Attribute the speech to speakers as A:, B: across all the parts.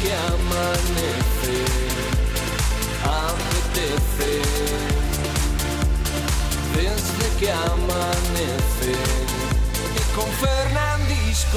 A: que amanece, apetece. Desde que amanece y con Fernandisco.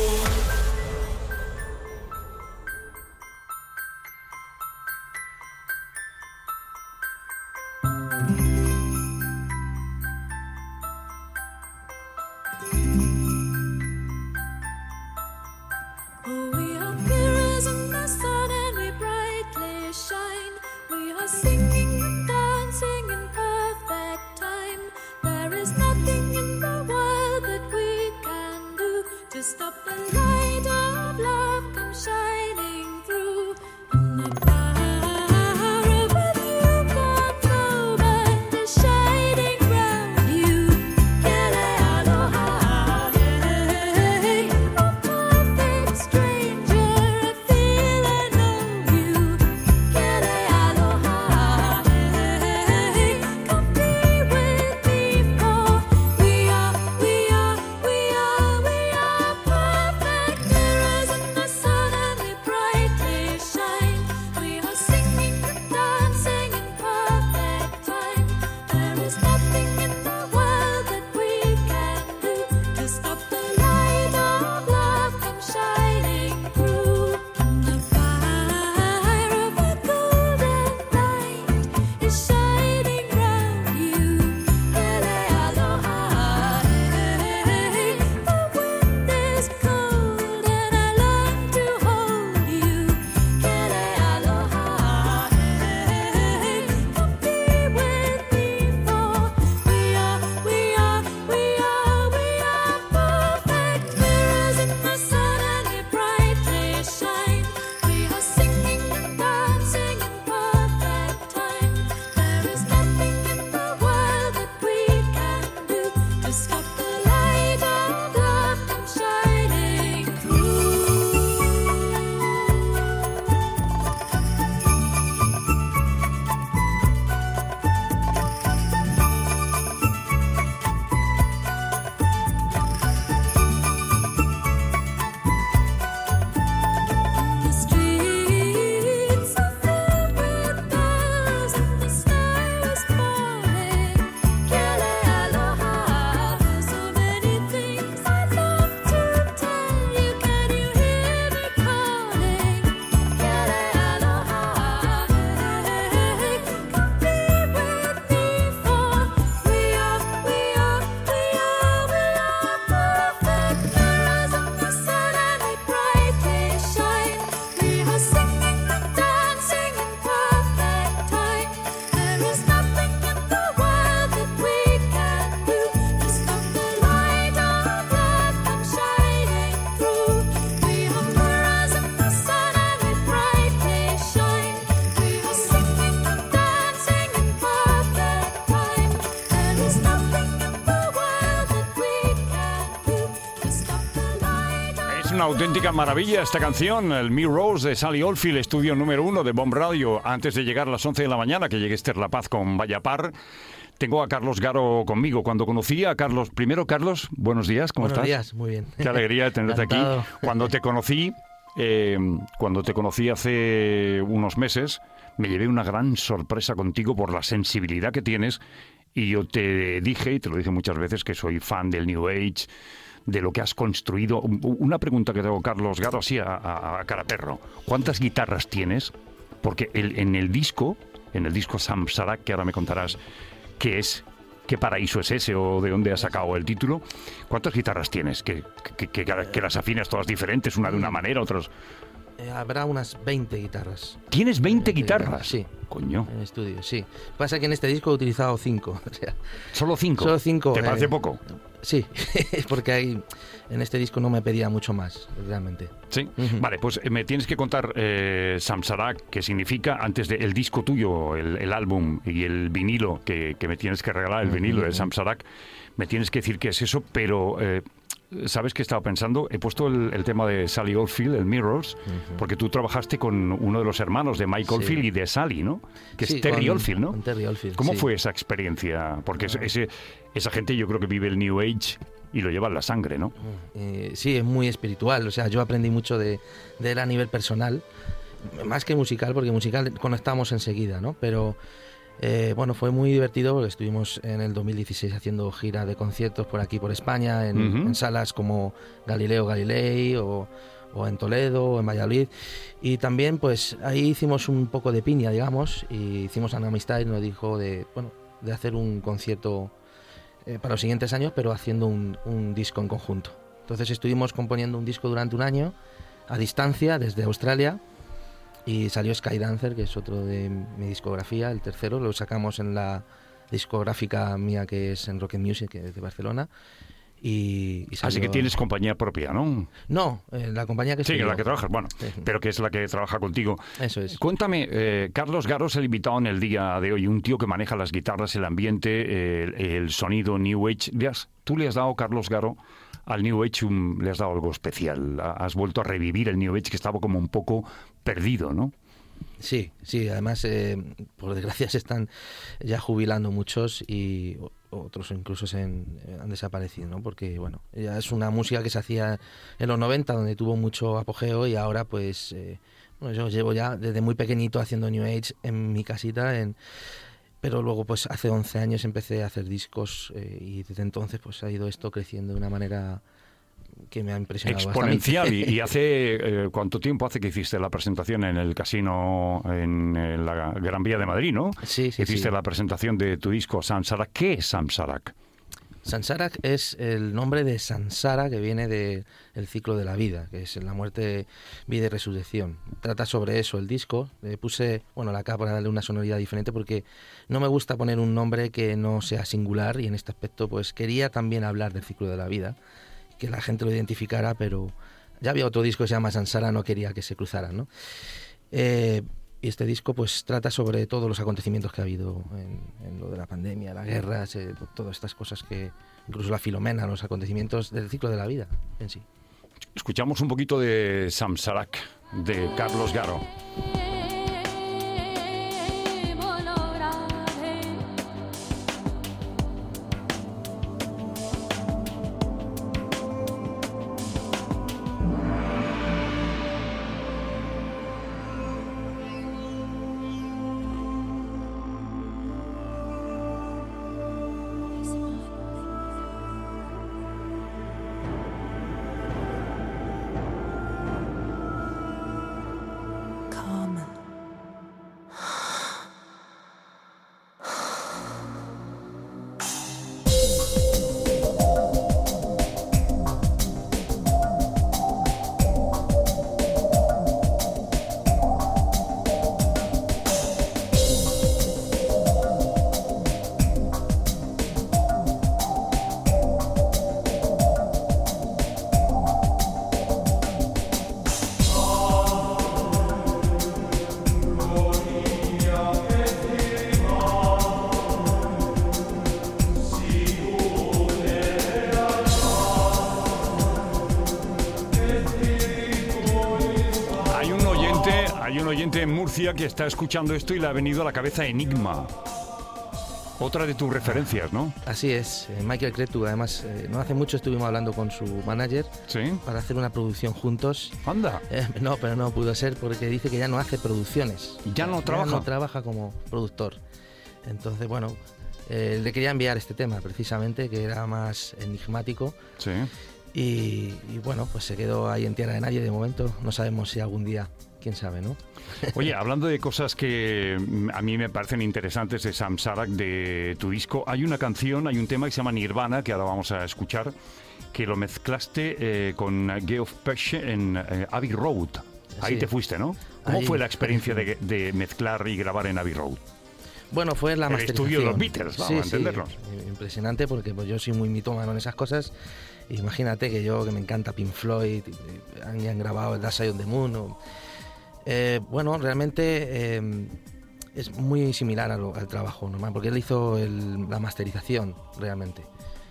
B: Una auténtica maravilla esta canción, el Mirrors de Sally Oldfield, estudio número 1 de Bomb Radio. Antes de llegar a las 11 de la mañana, que llegue Esther La Paz con Vaya Par, tengo a Carlos Garo conmigo. Cuando conocí a Carlos, primero Carlos, buenos días, ¿cómo estás?
C: Buenos días, muy bien.
B: Qué alegría de tenerte aquí. Cuando te conocí hace unos meses, me llevé una gran sorpresa contigo por la sensibilidad que tienes, y yo te dije, y te lo dije muchas veces, que soy fan del New Age, de lo que has construido. Una pregunta que tengo, Carlos Garo, así a cara perro. ¿Cuántas guitarras tienes? Porque en el disco Samsarak, que ahora me contarás qué es, qué paraíso es ese o de dónde has sacado el título, ¿cuántas guitarras tienes? Que las afinas todas diferentes, una de una manera, otras...
C: Habrá unas 20 guitarras.
B: ¿Tienes 20 guitarras?
C: Sí.
B: Coño.
C: En estudio, sí. Pasa que en este disco he utilizado 5. O sea,
B: ¿Solo 5?
C: Solo 5.
B: ¿Te parece poco?
C: Sí, porque en este disco no me pedía mucho más, realmente.
B: Sí. Vale, pues me tienes que contar Samsarak, qué significa, antes del disco tuyo, el álbum y el vinilo que me tienes que regalar, el vinilo de Samsarak. Me tienes que decir qué es eso, pero... ¿sabes qué estaba pensando? He puesto el tema de Sally Oldfield, el Mirrors, porque tú trabajaste con uno de los hermanos de Mike Oldfield y de Sally, ¿no? Que es Terry Oldfield, ¿no?
C: Con Terry Oldfield,
B: ¿Cómo fue esa experiencia? Porque esa gente yo creo que vive el New Age y lo lleva en la sangre, ¿no?
C: Sí, es muy espiritual. O sea, yo aprendí mucho de él a nivel personal, más que musical, porque musical conectamos enseguida, ¿no? Pero bueno, fue muy divertido porque estuvimos en el 2016 haciendo gira de conciertos por aquí, por España, en salas como Galileo Galilei o en Toledo o en Valladolid, y también pues ahí hicimos un poco de piña, digamos, y hicimos una amistad y nos dijo de hacer un concierto para los siguientes años, pero haciendo un disco en conjunto. Entonces estuvimos componiendo un disco durante un año a distancia desde Australia, y salió Skydancer, que es otro de mi discografía, el tercero, lo sacamos en la discográfica mía que es en Rocket Music, que es de Barcelona. Y salió...
B: Así que tienes compañía propia, ¿no?
C: No, la compañía que
B: sí,
C: estoy
B: en la
C: yo.
B: que trabajas, bueno, pero que es la que trabaja contigo.
C: Eso es.
B: Cuéntame, Carlos Garo es el invitado en el día de hoy, un tío que maneja las guitarras, el ambiente, el sonido New Age. Tú le has dado, Carlos Garo, al New Age le has dado algo especial. Has vuelto a revivir el New Age que estaba como un poco perdido, ¿no?
C: Sí, además, por desgracia se están ya jubilando muchos y otros incluso han desaparecido, ¿no? Porque, bueno, ya es una música que se hacía en los 90, donde tuvo mucho apogeo, y ahora, pues, bueno, yo llevo ya desde muy pequeñito haciendo New Age en mi casita, pero luego, pues, hace 11 años empecé a hacer discos y desde entonces, pues, ha ido esto creciendo de una manera que me ha impresionado
B: exponencial.
C: bastante.
B: ¿Y hace cuánto tiempo hace que hiciste la presentación en el casino en la Gran Vía de Madrid, ¿no?
C: Sí.
B: Hiciste la presentación de tu disco Samsarak. ¿Qué es Samsarak?
C: Samsarak es el nombre de Sansara, que viene del ciclo de la vida, que es la muerte, vida y resurrección. Trata sobre eso el disco. Puse la K para darle una sonoridad diferente, porque no me gusta poner un nombre que no sea singular, y en este aspecto pues quería también hablar del ciclo de la vida, que la gente lo identificara, pero ya había otro disco que se llama Sansara, no quería que se cruzaran, ¿no? Y este disco pues trata sobre todos los acontecimientos que ha habido en lo de la pandemia, la guerra, todas estas cosas, que incluso la Filomena, los acontecimientos del ciclo de la vida en sí.
B: Escuchamos un poquito de Samsarak, de Carlos Garo. Hay un oyente en Murcia que está escuchando esto y le ha venido a la cabeza Enigma. Otra de tus referencias, ¿no?
C: Así es, Michael Cretu. Además, no hace mucho estuvimos hablando con su manager,
B: ¿sí?,
C: para hacer una producción juntos.
B: Anda.
C: No, pero no pudo ser, porque dice que ya no hace producciones.
B: ¿Ya no trabaja?
C: Ya no trabaja como productor. Entonces, bueno, le quería enviar este tema precisamente, que era más enigmático.
B: Sí.
C: Y bueno, pues se quedó ahí en tierra de nadie de momento. No sabemos si algún día, quién sabe, ¿no?
B: Oye, hablando de cosas que a mí me parecen interesantes de Samsarak, de tu disco, hay una canción, hay un tema que se llama Nirvana, que ahora vamos a escuchar, que lo mezclaste con Geoff Pesce en Abbey Road. Ahí
C: Sí.
B: te fuiste, ¿no? ¿Cómo
C: Ahí.
B: fue la experiencia de mezclar y grabar en Abbey Road?
C: Bueno, fue la
B: El
C: masterización.
B: estudio de los Beatles, vamos a entendernos.
C: Sí, impresionante, porque pues yo soy muy mitómano en esas cosas. Imagínate que me encanta Pink Floyd, han grabado el Dark Side of the Moon. Bueno, realmente es muy similar al trabajo normal, porque él hizo la masterización realmente.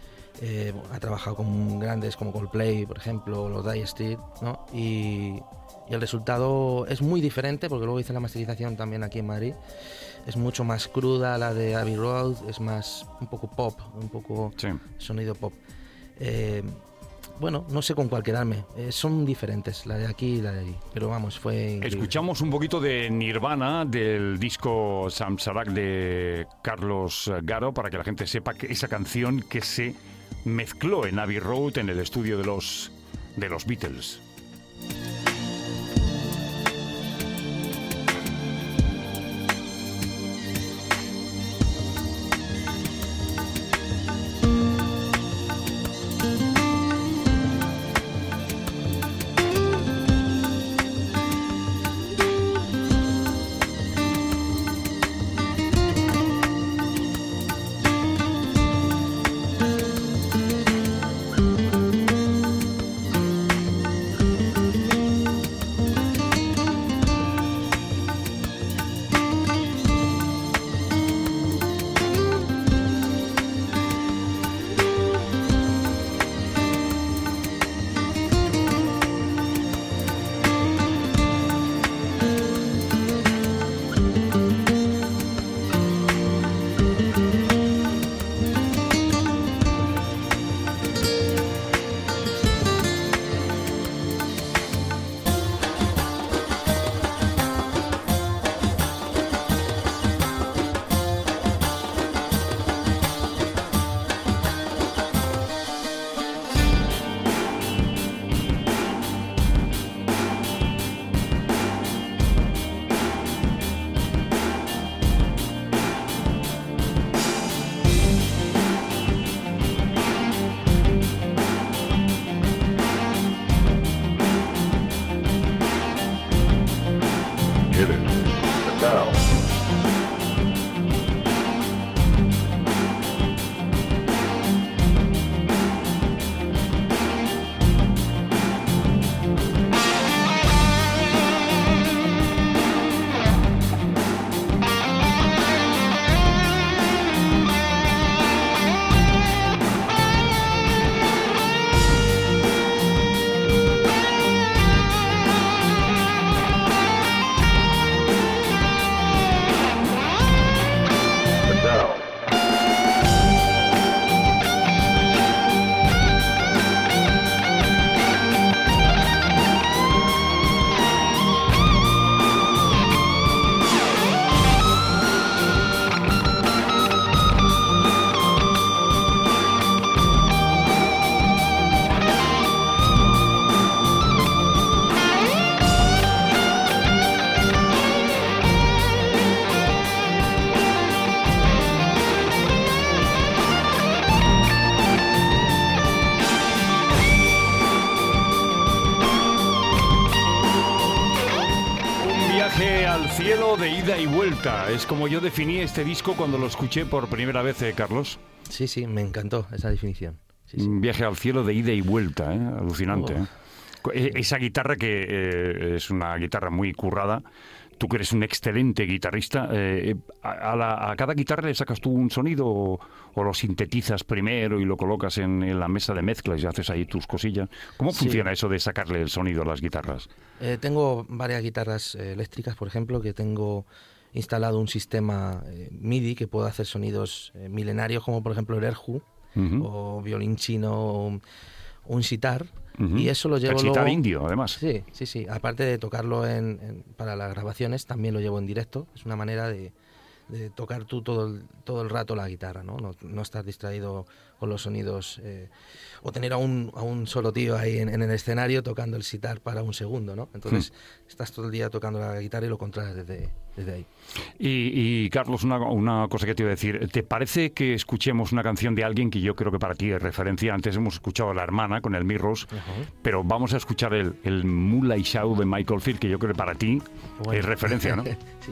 C: Ha trabajado con grandes como Coldplay, por ejemplo, o los Dire Straits, ¿no? Y el resultado es muy diferente, porque luego hice la masterización también aquí en Madrid. Es mucho más cruda la de Abbey Road, es más un poco pop, un poco
B: Sí.
C: sonido pop. Bueno, no sé con cuál quedarme. Son diferentes, la de aquí y la de allí. Pero vamos, fue increíble.
B: Escuchamos un poquito de Nirvana, del disco Samsarak de Carlos Garo, para que la gente sepa que esa canción que se mezcló en Abbey Road, en el estudio de los Beatles. Al cielo de ida y vuelta. Es como yo definí este disco cuando lo escuché por primera vez, Carlos.
C: Sí, me encantó esa definición. Sí.
B: Un viaje al cielo de ida y vuelta, alucinante. Esa guitarra que es una guitarra muy currada. Tú que eres un excelente guitarrista, ¿a cada guitarra le sacas tú un sonido o lo sintetizas primero y lo colocas en la mesa de mezclas y haces ahí tus cosillas? ¿Cómo funciona eso de sacarle el sonido a las guitarras?
C: Tengo varias guitarras eléctricas, por ejemplo, que tengo instalado un sistema MIDI que puedo hacer sonidos milenarios, como por ejemplo el erhu, o violín chino, o un sitar. Y eso lo llevo
B: el sitar
C: luego...
B: indio, además.
C: Sí. Aparte de tocarlo para las grabaciones, también lo llevo en directo. Es una manera de tocar tú todo el rato la guitarra, no estar distraído con los sonidos, o tener a un solo tío ahí en el escenario tocando el sitar para un segundo, ¿no? Entonces estás todo el día tocando la guitarra y lo controlas desde ahí.
B: Y Carlos, una cosa que te iba a decir, ¿te parece que escuchemos una canción de alguien que yo creo que para ti es referencia? Antes hemos escuchado a La Hermana con el Mirrors, pero vamos a escuchar el Moonlight Shadow de Michael Field, que yo creo que para ti es referencia, ¿no?
C: Sí.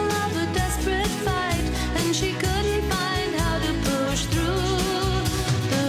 D: She couldn't find how to push through.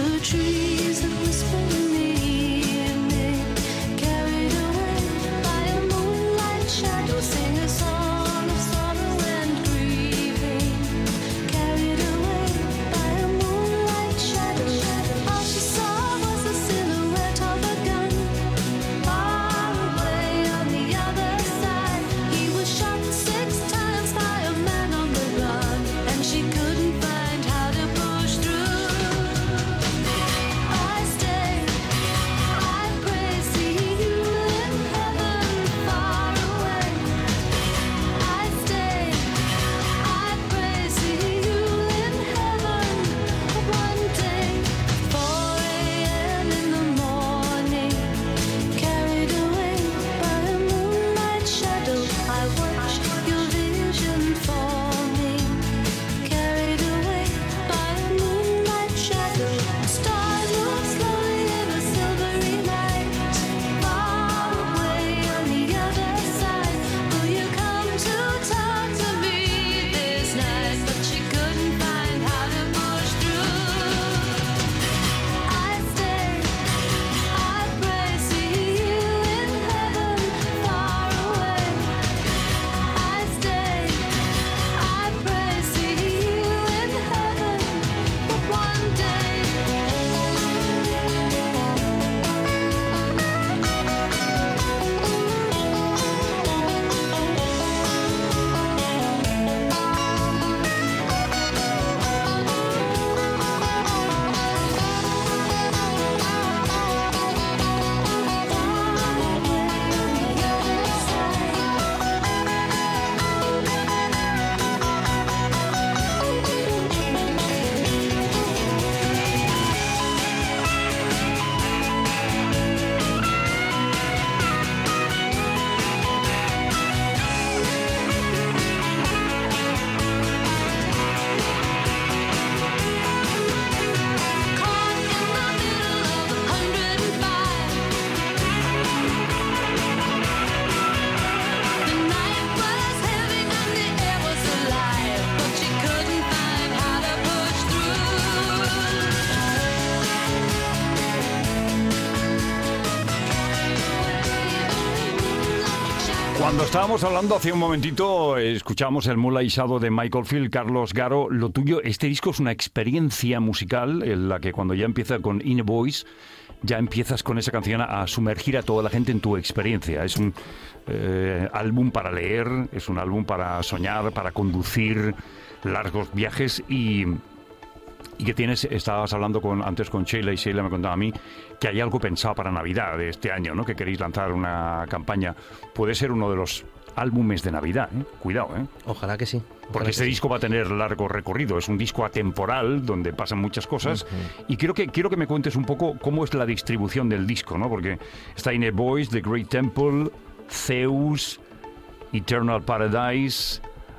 B: Cuando estábamos hablando hace un momentito, escuchamos el Moonlight Shadow de Michael Field. Carlos Garo, lo tuyo, este disco es una experiencia musical en la que cuando ya empieza con Inner Voice, ya empiezas con esa canción a sumergir a toda la gente en tu experiencia. Es un álbum para leer, es un álbum para soñar, para conducir largos viajes y que tienes, estabas hablando antes con Sheila y Sheila me contaba a mí que hay algo pensado para Navidad de este año, ¿no? Que queréis lanzar una campaña. Puede ser uno de los álbumes de Navidad, ¿eh? Cuidado, ¿eh?
C: Ojalá que sí.
B: Porque este disco va a tener largo recorrido, es un disco atemporal donde pasan muchas cosas y quiero que me cuentes un poco cómo es la distribución del disco, ¿no? Porque está Inner Voice, The Great Temple, Zeus, Eternal Paradise,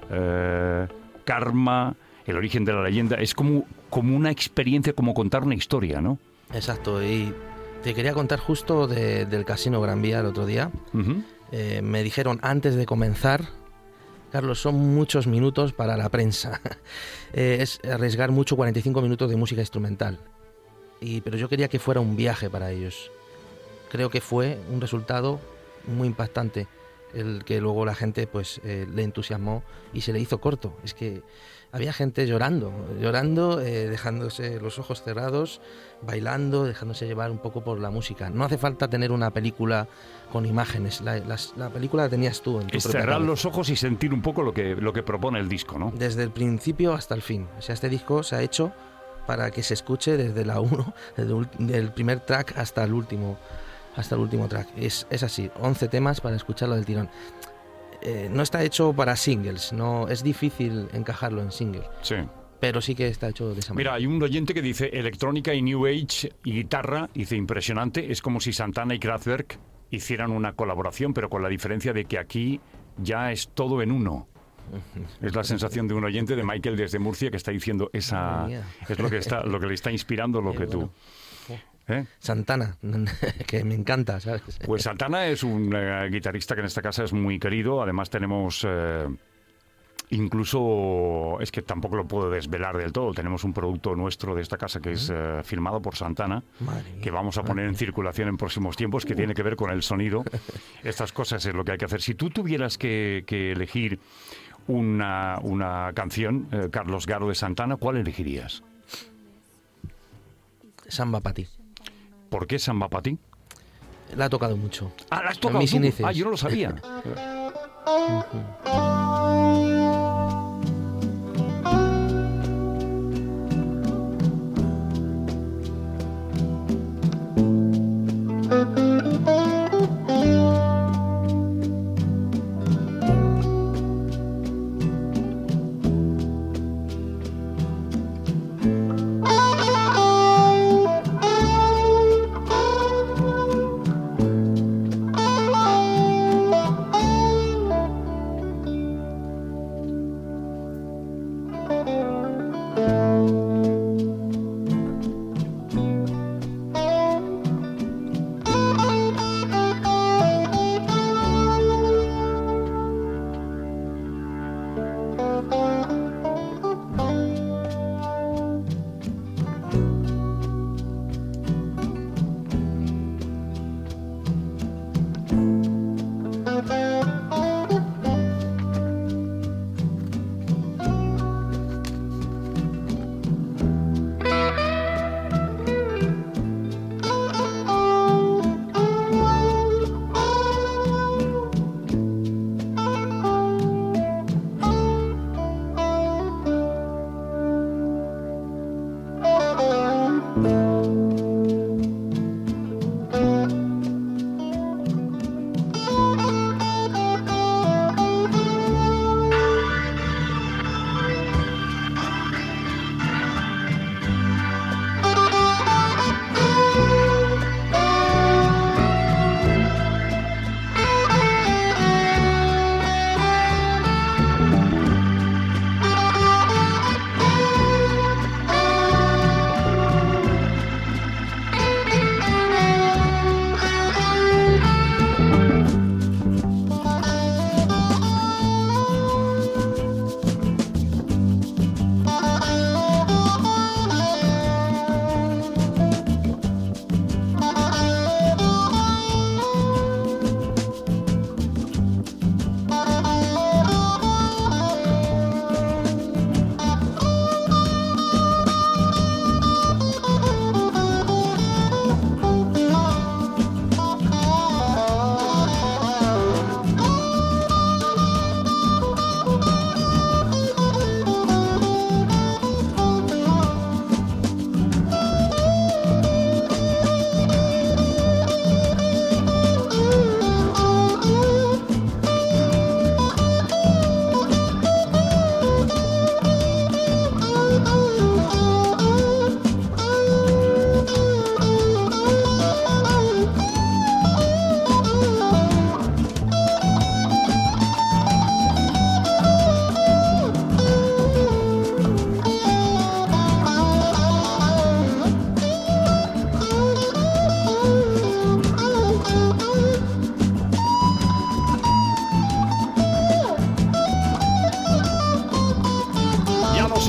B: Karma, El origen de la leyenda. Es como una experiencia, como contar una historia, ¿no?
C: Exacto, y te quería contar justo del Casino Gran Vía el otro día. Me dijeron antes de comenzar: Carlos, son muchos minutos para la prensa. Es arriesgar mucho 45 minutos de música instrumental. Pero yo quería que fuera un viaje para ellos. Creo que fue un resultado muy impactante, el que luego la gente pues le entusiasmó y se le hizo corto. Es que había gente llorando, dejándose los ojos cerrados, bailando, dejándose llevar un poco por la música. No hace falta tener una película con imágenes, la película la tenías tú en tu
B: es
C: propia
B: cerrar
C: cabeza.
B: Los ojos y sentir un poco lo que propone el disco, ¿no?
C: Desde el principio hasta el fin. O sea, este disco se ha hecho para que se escuche desde la 1, desde el primer track hasta el último track. Es así, 11 temas para escucharlo del tirón. No está hecho para singles, no es difícil encajarlo en single.
B: Sí.
C: Pero sí que está hecho de esa manera.
B: Mira, hay un oyente que dice electrónica y New Age y guitarra, dice impresionante, es como si Santana y Kraftwerk hicieran una colaboración, pero con la diferencia de que aquí ya es todo en uno. Es la sensación de un oyente, de Michael desde Murcia, que está diciendo esa es lo que le está inspirando lo que tú. ¿Eh?
C: Santana, que me encanta, ¿sabes?
B: Pues Santana es un guitarrista que en esta casa es muy querido. Además tenemos incluso, es que tampoco lo puedo desvelar del todo, tenemos un producto nuestro de esta casa que es filmado por Santana, que vamos a poner en circulación en próximos tiempos, que tiene que ver con el sonido. Estas cosas es lo que hay que hacer. Si tú tuvieras que elegir una canción, Carlos Garo, de Santana, ¿cuál elegirías?
C: Samba para ti.
B: ¿Por qué Samba para ti?
C: La ha tocado mucho.
B: Ah, ¿la has tocado
C: mis
B: tú?
C: inicios.
B: Ah, yo no lo sabía.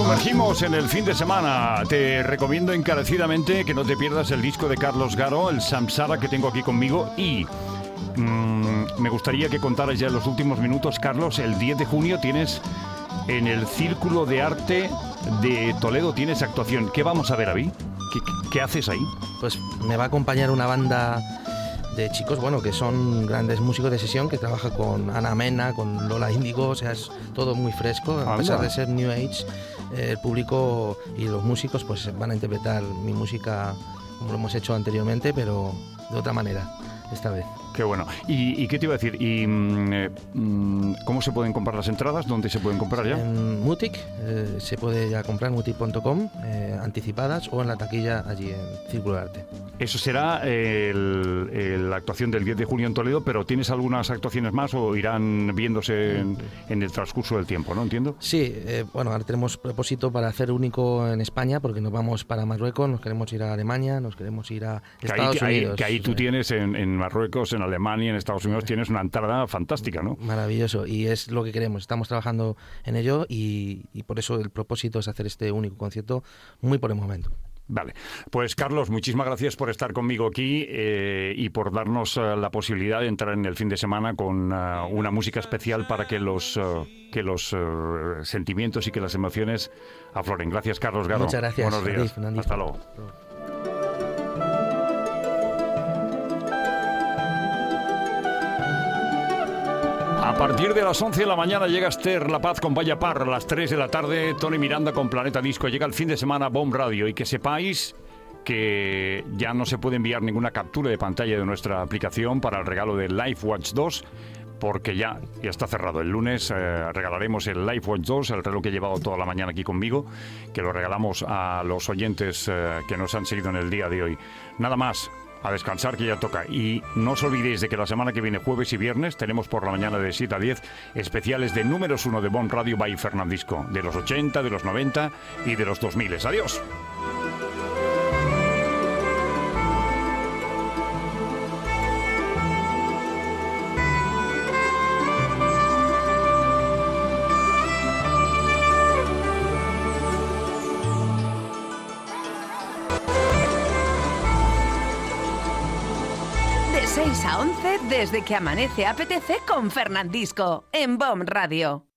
B: sumergimos en el fin de semana. Te recomiendo encarecidamente que no te pierdas el disco de Carlos Garo, el Samsara, que tengo aquí conmigo. Y me gustaría que contaras ya en los últimos minutos, Carlos, el 10 de junio tienes en el Círculo de Arte de Toledo, tienes actuación. ¿Qué vamos a ver, Avi? ¿Qué haces ahí?
C: Pues me va a acompañar una banda de chicos, bueno, que son grandes músicos de sesión, que trabaja con Ana Mena, con Lola Índigo, o sea, es todo muy fresco. A pesar de ser New Age, el público y los músicos pues van a interpretar mi música como lo hemos hecho anteriormente, pero de otra manera esta vez.
B: Qué bueno. ¿Y qué te iba a decir? ¿Y cómo se pueden comprar las entradas? ¿Dónde se pueden comprar ya?
C: En Mutic, se puede ya comprar en mutic.com, anticipadas, o en la taquilla allí en Círculo de Arte.
B: Eso será la actuación del 10 de junio en Toledo, pero ¿tienes algunas actuaciones más o irán viéndose en el transcurso del tiempo, no? ¿Entiendo?
C: Sí, bueno, ahora tenemos propósito para hacer único en España, porque nos vamos para Marruecos, nos queremos ir a Alemania, nos queremos ir a Estados Unidos.
B: Que ahí tú tienes en Marruecos, en Alemania, en Estados Unidos, tienes una entrada fantástica, ¿no?
C: Maravilloso, y es lo que queremos, estamos trabajando en ello y por eso el propósito es hacer este único concierto muy por el momento.
B: Vale, pues Carlos, muchísimas gracias por estar conmigo aquí y por darnos la posibilidad de entrar en el fin de semana con una música especial para que los sentimientos y que las emociones afloren. Gracias, Carlos Garo.
C: Muchas gracias.
B: Buenos días. Hasta luego. A partir de las 11 de la mañana llega Esther La Paz con Vaya Par. A las 3 de la tarde, Tony Miranda con Planeta Disco. Llega el fin de semana Bomb Radio. Y que sepáis que ya no se puede enviar ninguna captura de pantalla de nuestra aplicación para el regalo de LifeWatch 2, porque ya está cerrado. El lunes regalaremos el LifeWatch 2, el reloj que he llevado toda la mañana aquí conmigo, que lo regalamos a los oyentes que nos han seguido en el día de hoy. Nada más. A descansar, que ya toca. Y no os olvidéis de que la semana que viene, jueves y viernes, tenemos por la mañana de 7 a 10 especiales de números 1 de Bomb Radio by Fernandisco, de los 80, de los 90 y de los 2000. ¡Adiós!
D: De 6 a 11, desde que amanece apetece con Fernandisco, en Bomb Radio.